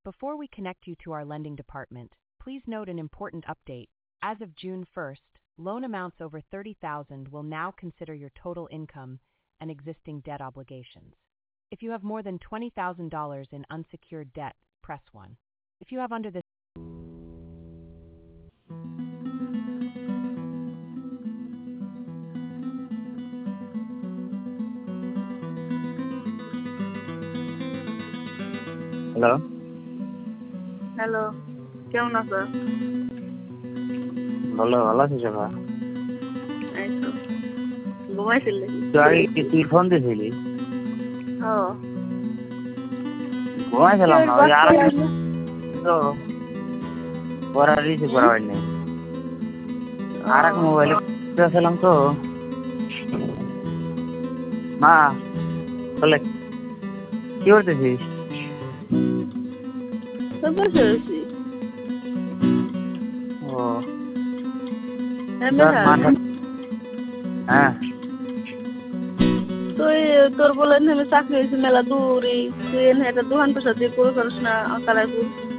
Before we connect you to our lending department, please note an important update. As of June 1st, loan amounts over $30,000 will now consider your total income and existing debt obligations. If you have more than $20,000 in unsecured debt, press 1. If you have under this hello hello, কেমন আছো? ভালো আছিস বাবা? এই তো ঘুমাইছিলে? তুই phone দিয়েছিলি? ও ঘুমাইছিলাম না, ওই আর তো পরে রিসিভ করা হয়নি। আর এক মোবাইলে ছিলাম তো। মা বলে কি করতেছিস? বসে রয়েছি। ও হ্যাঁ, তোর বলে চাকরি হয়েছে মেলা দূরে, তুই একটা দোকান পেশা দিয়ে করে পারিস না কালারপুর?